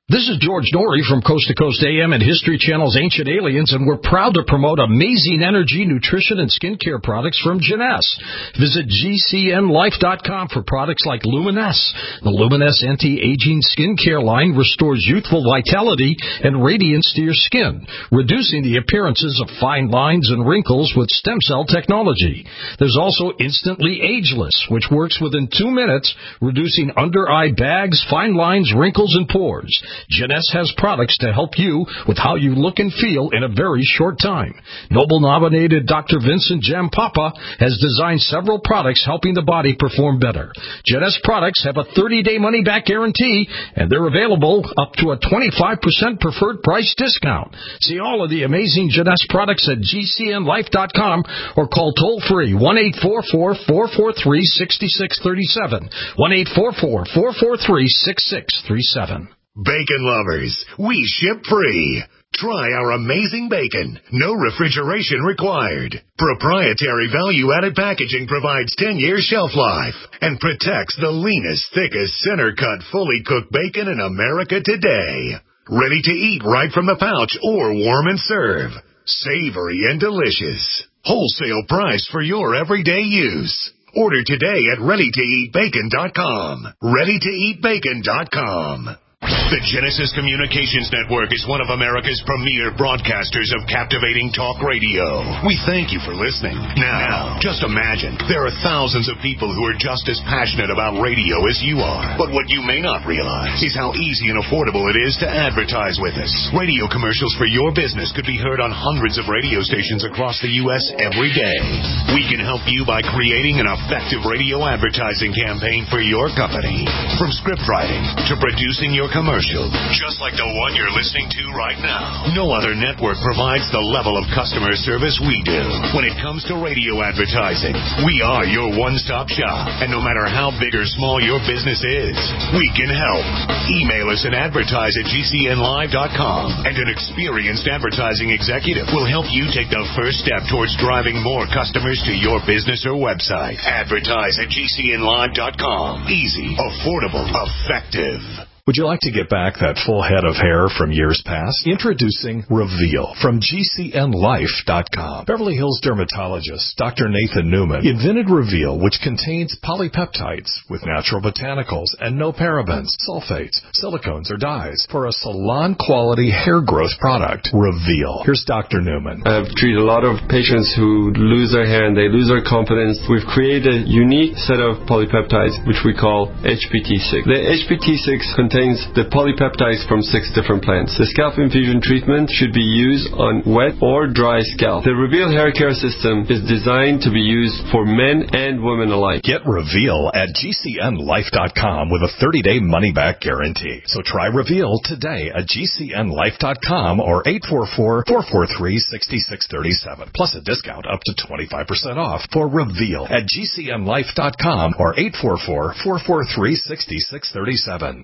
This is George Norrie from Coast to Coast A M and History Channel's Ancient Aliens, and we're proud to promote amazing energy, nutrition, and skincare products from Jeunesse. Visit G C N life dot com for products like Luminesse. The Luminesse anti-aging skincare line restores youthful vitality and radiance to your skin, reducing the appearances of fine lines and wrinkles with stem cell technology. There's also Instantly Ageless, which works within two minutes, reducing under-eye bags, fine lines, wrinkles, and pores. Jeunesse has products to help you with how you look and feel in a very short time. Nobel-nominated Doctor Vincent Jampapa has designed several products helping the body perform better. Jeunesse products have a thirty-day money-back guarantee, and they're available up to a twenty-five percent preferred price discount. See all of the amazing Jeunesse products at G C N life dot com or call toll-free one eight four four, four four three, six six three seven, one eight four four, four four three, six six three seven. Bacon lovers, we ship free. Try our amazing bacon. No refrigeration required. Proprietary value-added packaging provides ten years shelf life and protects the leanest, thickest, center-cut, fully cooked bacon in America today. Ready to eat right from the pouch or warm and serve. Savory and delicious. Wholesale price for your everyday use. Order today at ready to eat bacon dot com. ready to eat bacon dot com. The Genesis Communications Network is one of America's premier broadcasters of captivating talk radio. We thank you for listening. Now, just imagine, there are thousands of people who are just as passionate about radio as you are. But what you may not realize is how easy and affordable it is to advertise with us. Radio commercials for your business could be heard on hundreds of radio stations across the U S every day. We can help you by creating an effective radio advertising campaign for your company. From script writing to producing your commercial, just like the one you're listening to right now. No other network provides the level of customer service we do. When it comes to radio advertising, we are your one-stop shop. And no matter how big or small your business is, we can help. Email us and advertise at G C N live dot com, and an experienced advertising executive will help you take the first step towards driving more customers to your business or website. Advertise at G C N live dot com. Easy, affordable, effective. Would you like to get back that full head of hair from years past? Introducing Reveal from G C N life dot com. Beverly Hills dermatologist Doctor Nathan Newman invented Reveal, which contains polypeptides with natural botanicals and no parabens, sulfates, silicones, or dyes for a salon-quality hair growth product. Reveal. Here's Doctor Newman. I've treated a lot of patients who lose their hair and they lose their confidence. We've created a unique set of polypeptides, which we call H P T six. The H P T six contains the polypeptides from six different plants. The scalp infusion treatment should be used on wet or dry scalp. The Reveal hair care system is designed to be used for men and women alike. Get Reveal at G C N life dot com with a thirty-day money-back guarantee. So try Reveal today at G C N life dot com or eight four four, four four three, six six three seven. Plus a discount up to twenty-five percent off for Reveal at G C N life dot com or eight four four, four four three, six six three seven.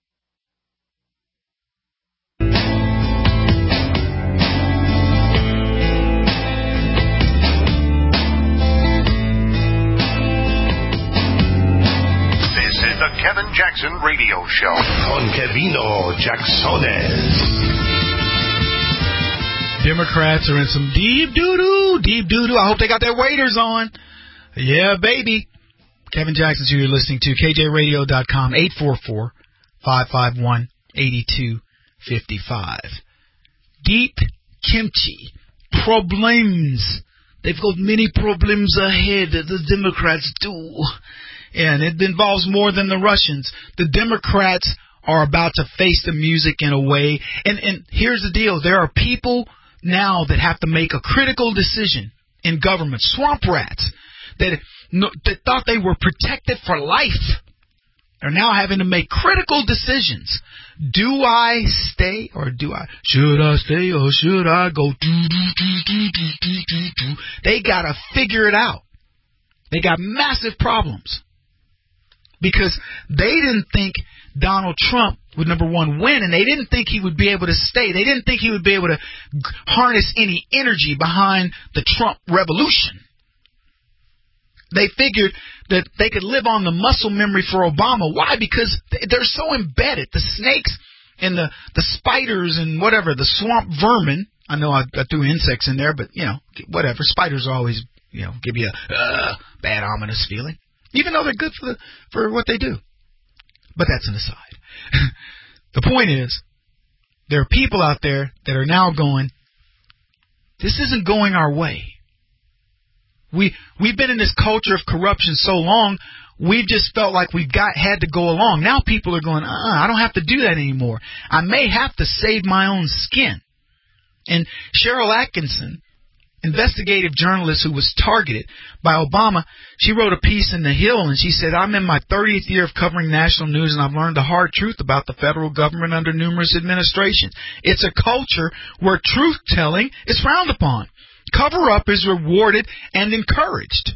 The Kevin Jackson Radio Show. Con Kevino Jacksones. Democrats are in some deep doo-doo, deep doo-doo. I hope they got their waders on. Yeah, baby. Kevin Jackson's who you're listening to. K J radio dot com, eight four four, five five one, eight two five five. Deep kimchi. Problems. They've got many problems ahead, the Democrats do. And it involves more than the Russians. The Democrats are about to face the music in a way. And, and here's the deal. There are people now that have to make a critical decision in government. Swamp rats that, that thought they were protected for life are now having to make critical decisions. Do I stay or do I? Should I stay or should I go? Do, do, do, do, do, do, do, do. They got to figure it out. They got massive problems. Because they didn't think Donald Trump would, number one, win, and they didn't think he would be able to stay. They didn't think he would be able to harness any energy behind the Trump revolution. They figured that they could live on the muscle memory for Obama. Why? Because they're so embedded. The snakes and the, the spiders and whatever, the swamp vermin. I know I, I threw insects in there, but, you know, whatever. Spiders always, you know, give you a uh, bad, ominous feeling, even though they're good for the, for what they do. But that's an aside. The point is, there are people out there that are now going, this isn't going our way. We, we've been in this culture of corruption so long, we've just felt like we've got had to go along. Now people are going, uh-uh, I don't have to do that anymore. I may have to save my own skin. And Cheryl Atkinson, investigative journalist who was targeted by Obama, she wrote a piece in The Hill, and she said, I'm in my thirtieth year of covering national news, and I've learned the hard truth about the federal government under numerous administrations. It's a culture where truth-telling is frowned upon. Cover-up is rewarded and encouraged.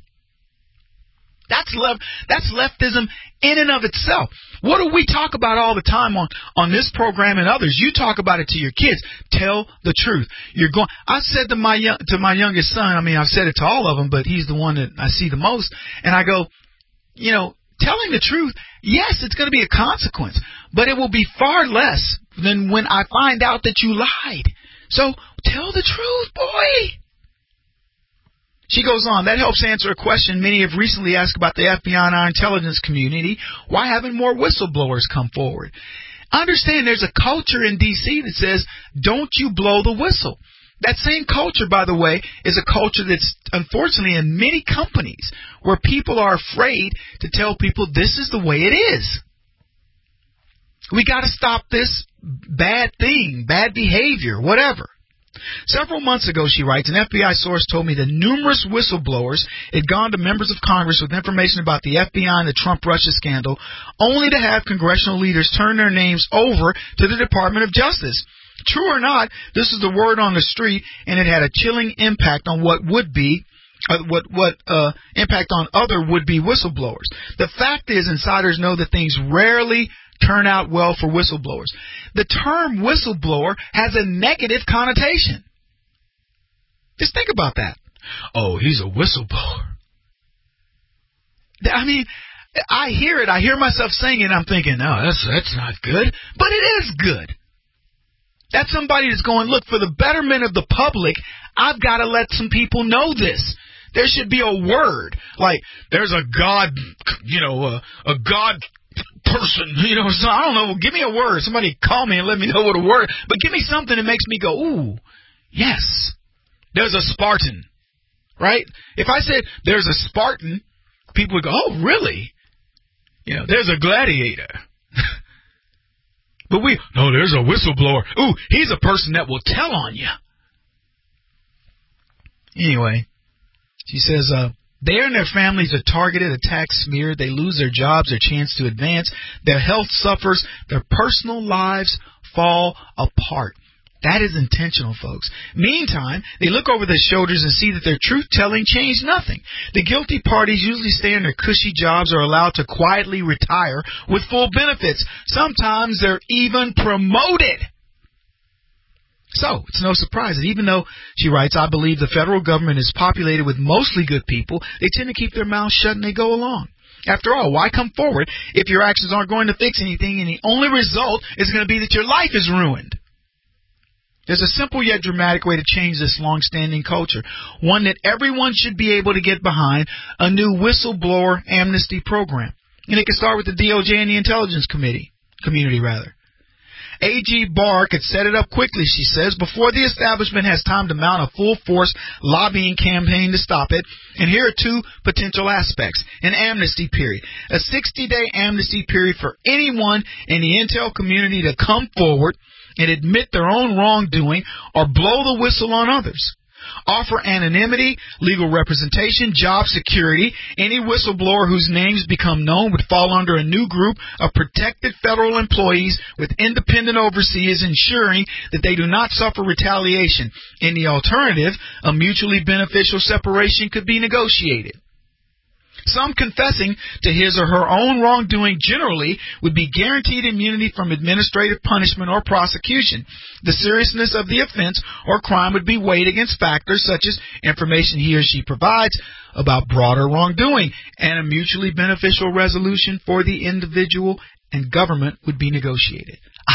That's left, that's leftism in and of itself. What do we talk about all the time on, on this program and others? You talk about it to your kids. Tell the truth. You're going. I said to my young, to my youngest son, I mean, I've said it to all of them, but he's the one that I see the most. And I go, you know, telling the truth, yes, it's going to be a consequence, but it will be far less than when I find out that you lied. So tell the truth, boy. She goes on, that helps answer a question many have recently asked about the F B I and our intelligence community. Why haven't more whistleblowers come forward? Understand there's a culture in D C that says, don't you blow the whistle. That same culture, by the way, is a culture that's unfortunately in many companies where people are afraid to tell people this is the way it is. We got to stop this bad thing, bad behavior, whatever. Several months ago, she writes, an F B I source told me that numerous whistleblowers had gone to members of Congress with information about the F B I and the Trump-Russia scandal, only to have congressional leaders turn their names over to the Department of Justice. True or not, this is the word on the street, and it had a chilling impact on what would be Uh, what what uh, impact on other would-be whistleblowers. The fact is, insiders know that things rarely turn out well for whistleblowers. The term whistleblower has a negative connotation. Just think about that. Oh, he's a whistleblower. I mean, I hear it. I hear myself saying it, and I'm thinking, no, that's that's not good. But it is good. That's somebody that's going, look, for the betterment of the public, I've got to let some people know this. There should be a word, like there's a God, you know, a, a God person, you know, so I don't know, give me a word. Somebody call me and let me know what a word, but give me something that makes me go, ooh, yes, there's a Spartan, right? If I said there's a Spartan, people would go, oh, really? You know, there's a gladiator. But we, no, there's a whistleblower. Ooh, he's a person that will tell on you. Anyway, she says, uh, they and their families are targeted, attacked, smeared. They lose their jobs, their chance to advance. Their health suffers. Their personal lives fall apart. That is intentional, folks. Meantime, they look over their shoulders and see that their truth-telling changed nothing. The guilty parties usually stay in their cushy jobs or are allowed to quietly retire with full benefits. Sometimes they're even promoted. So, it's no surprise that even though, she writes, I believe the federal government is populated with mostly good people, they tend to keep their mouths shut and they go along. After all, why come forward if your actions aren't going to fix anything and the only result is going to be that your life is ruined? There's a simple yet dramatic way to change this long-standing culture, one that everyone should be able to get behind, a new whistleblower amnesty program. And it can start with the D O J and the Intelligence Committee, community rather. A G Barr could set it up quickly, she says, before the establishment has time to mount a full-force lobbying campaign to stop it. And here are two potential aspects. An amnesty period. A sixty-day amnesty period for anyone in the intel community to come forward and admit their own wrongdoing or blow the whistle on others. Offer anonymity, legal representation, job security. Any whistleblower whose names become known would fall under a new group of protected federal employees with independent overseers ensuring that they do not suffer retaliation. In the alternative, a mutually beneficial separation could be negotiated. Some confessing to his or her own wrongdoing generally would be guaranteed immunity from administrative punishment or prosecution. The seriousness of the offense or crime would be weighed against factors such as information he or she provides about broader wrongdoing, and a mutually beneficial resolution for the individual and government would be negotiated. I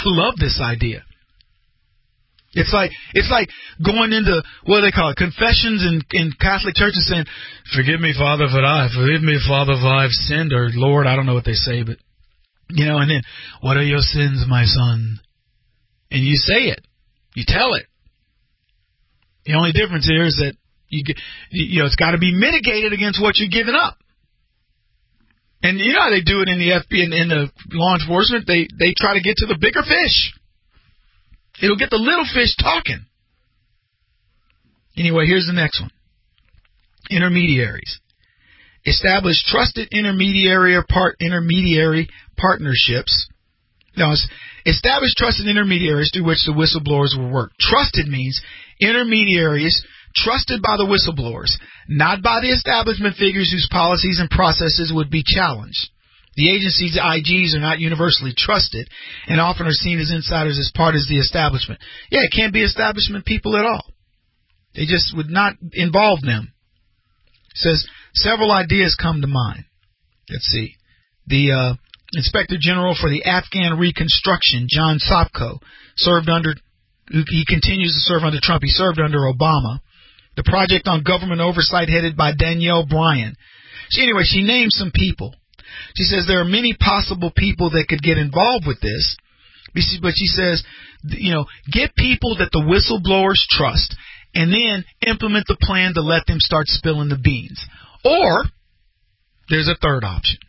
love this idea. It's like it's like going into, what do they call it, confessions in, in Catholic churches saying, forgive me, Father, for I, forgive me, Father, for I've sinned, or Lord, I don't know what they say, but, you know, and then, what are your sins, my son? And you say it. You tell it. The only difference here is that, you get, you know, it's got to be mitigated against what you're giving up. And you know how they do it in the F B I, in, in the law enforcement? They, they try to get to the bigger fish. It'll get the little fish talking. Anyway, here's the next one. Intermediaries. Establish trusted intermediary or part intermediary partnerships. No, establish trusted intermediaries through which the whistleblowers will work. Trusted means intermediaries trusted by the whistleblowers, not by the establishment figures whose policies and processes would be challenged. The agency's I Gs are not universally trusted and often are seen as insiders as part of the establishment. Yeah, it can't be establishment people at all. They just would not involve them. It says, several ideas come to mind. Let's see. The uh, Inspector General for the Afghan Reconstruction, John Sopko, served under, he continues to serve under Trump. He served under Obama. The Project on Government Oversight, headed by Danielle Bryan. So anyway, she named some people. She says there are many possible people that could get involved with this, but she says, you know, get people that the whistleblowers trust and then implement the plan to let them start spilling the beans. Or there's a third option.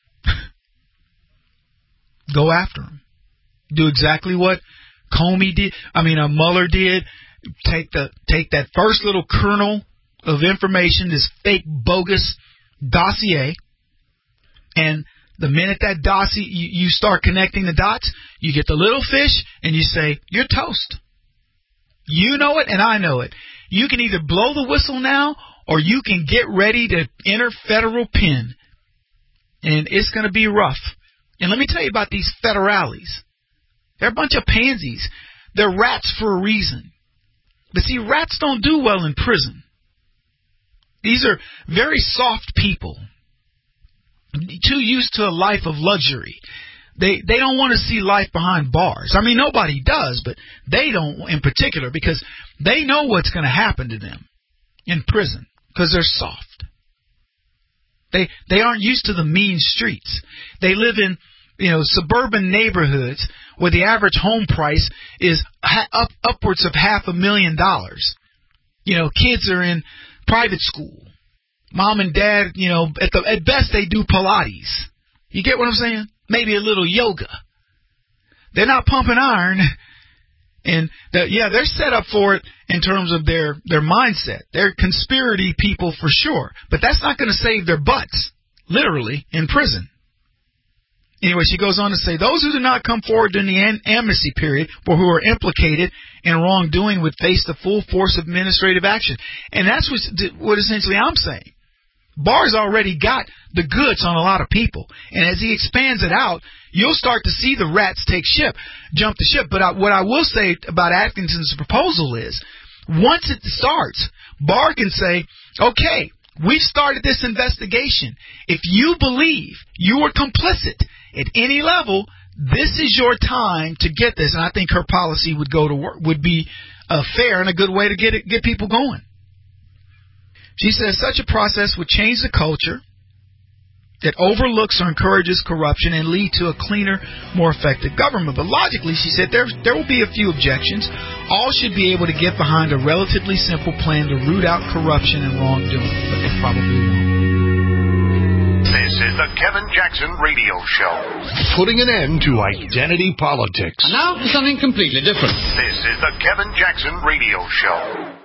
Go after them. Do exactly what Comey did. I mean, uh, Mueller did. Take the take that first little kernel of information, this fake, bogus dossier, and the minute that dossier, you, you start connecting the dots, you get the little fish, and you say, you're toast. You know it, and I know it. You can either blow the whistle now, or you can get ready to enter federal pen. And it's going to be rough. And let me tell you about these federales. They're a bunch of pansies. They're rats for a reason. But see, rats don't do well in prison. These are very soft people, too used to a life of luxury. They they don't want to see life behind bars. I mean, nobody does, but they don't in particular, because they know what's going to happen to them in prison because they're soft. They they aren't used to the mean streets. They live in, you know, suburban neighborhoods where the average home price is ha- up upwards of half a million dollars. You know, kids are in private school. Mom and dad, you know, at the at best they do Pilates. You get what I'm saying? Maybe a little yoga. They're not pumping iron. And, the, yeah, they're set up for it in terms of their, their mindset. They're conspiracy people for sure. But that's not going to save their butts, literally, in prison. Anyway, she goes on to say, those who do not come forward during the am- amnesty period or who are implicated in wrongdoing would face the full force of administrative action. And that's what, what essentially I'm saying. Barr's already got the goods on a lot of people. And as he expands it out, you'll start to see the rats take ship, jump the ship. But I, what I will say about Atkinson's proposal is, once it starts, Barr can say, okay, we've started this investigation. If you believe you are complicit at any level, this is your time to get this. And I think her policy would go to work, would be uh, fair and a good way to get it, get people going. She says such a process would change the culture that overlooks or encourages corruption and lead to a cleaner, more effective government. But logically, she said, there, there will be a few objections. All should be able to get behind a relatively simple plan to root out corruption and wrongdoing, but they probably won't. This is the Kevin Jackson Radio Show. Putting an end to identity politics. And now for something completely different. This is the Kevin Jackson Radio Show.